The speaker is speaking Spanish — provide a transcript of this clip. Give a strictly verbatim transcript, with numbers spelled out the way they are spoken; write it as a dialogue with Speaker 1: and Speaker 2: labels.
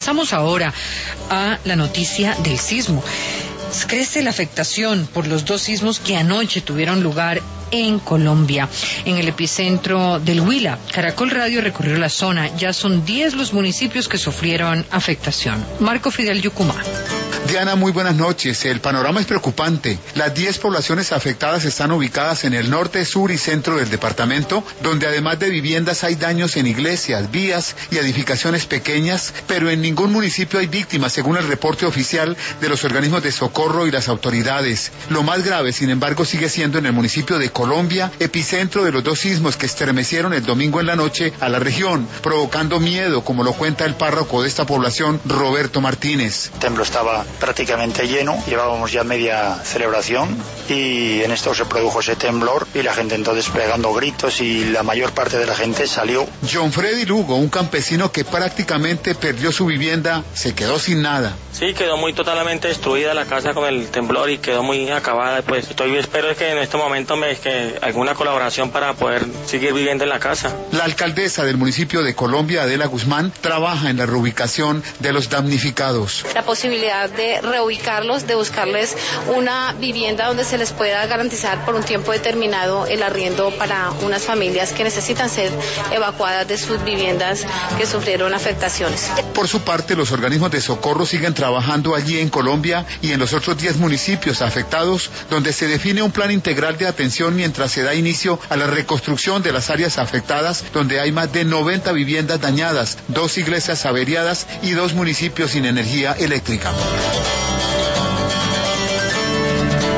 Speaker 1: Pasamos ahora a la noticia del sismo. Crece la afectación por los dos sismos que anoche tuvieron lugar en Colombia, en el epicentro del Huila. Caracol Radio recorrió la zona. Ya son diez los municipios que sufrieron afectación. Marco Fidel Yucumá.
Speaker 2: Diana, muy buenas noches. El panorama es preocupante. Las diez poblaciones afectadas están ubicadas en el norte, sur y centro del departamento, donde además de viviendas hay daños en iglesias, vías y edificaciones pequeñas, pero en ningún municipio hay víctimas, según el reporte oficial de los organismos de socorro y las autoridades. Lo más grave, sin embargo, sigue siendo en el municipio de Colombia, epicentro de los dos sismos que estremecieron el domingo en la noche a la región, provocando miedo, como lo cuenta el párroco de esta población, Roberto Martínez.
Speaker 3: El templo estaba prácticamente lleno, llevábamos ya media celebración y en esto se produjo ese temblor y la gente entonces pegando gritos y la mayor parte de la gente salió.
Speaker 2: John Freddy Lugo, un campesino que prácticamente perdió su vivienda, se quedó sin nada.
Speaker 4: Sí, quedó muy totalmente destruida la casa con el temblor y quedó muy acabada. Pues estoy espero que en este momento me que alguna colaboración para poder seguir viviendo en la casa.
Speaker 2: La alcaldesa del municipio de Colombia, Adela Guzmán, trabaja en la reubicación de los damnificados.
Speaker 5: La posibilidad de reubicarlos, de buscarles una vivienda donde se les pueda garantizar por un tiempo determinado el arriendo para unas familias que necesitan ser evacuadas de sus viviendas que sufrieron afectaciones.
Speaker 2: Por su parte, los organismos de socorro siguen trabajando allí en Colombia y en los otros diez municipios afectados, donde se define un plan integral de atención mientras se da inicio a la reconstrucción de las áreas afectadas, donde hay más de noventa viviendas dañadas, dos iglesias averiadas y dos municipios sin energía eléctrica.